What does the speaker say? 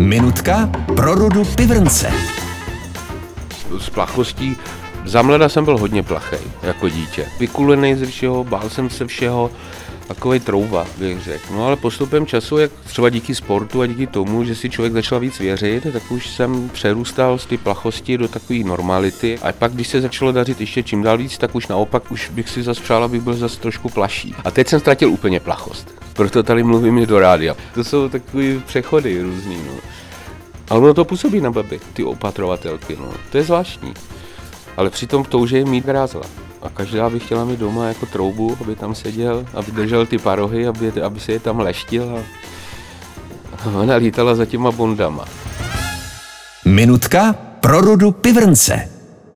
Minutka pro Rudu Pivrnce. S plachostí za mlada jsem byl hodně plachej, jako dítě. Vykulenej ze všeho, bál jsem se všeho, takovej trouba, bych řekl. No ale postupem času, jak třeba díky sportu a díky tomu, že si člověk začal víc věřit, tak už jsem přerůstal z té plachosti do takové normality. A pak, když se začalo dařit ještě čím dál víc, tak už naopak už bych si zas přál, abych byl zase trošku plaší. A teď jsem ztratil úplně plachost. Proto tady mluvím i do rádia. To jsou takové přechody různý, no. Ale ono to působí na baby, ty opatrovatelky, no. To je zvláštní. Ale přitom v touže je mít grázla. A každá by chtěla mít doma jako troubu, aby tam seděl, aby držel ty parohy, aby se je tam leštil a ona lítala za těma bondama. Minutka pro Rudu Pivrnce.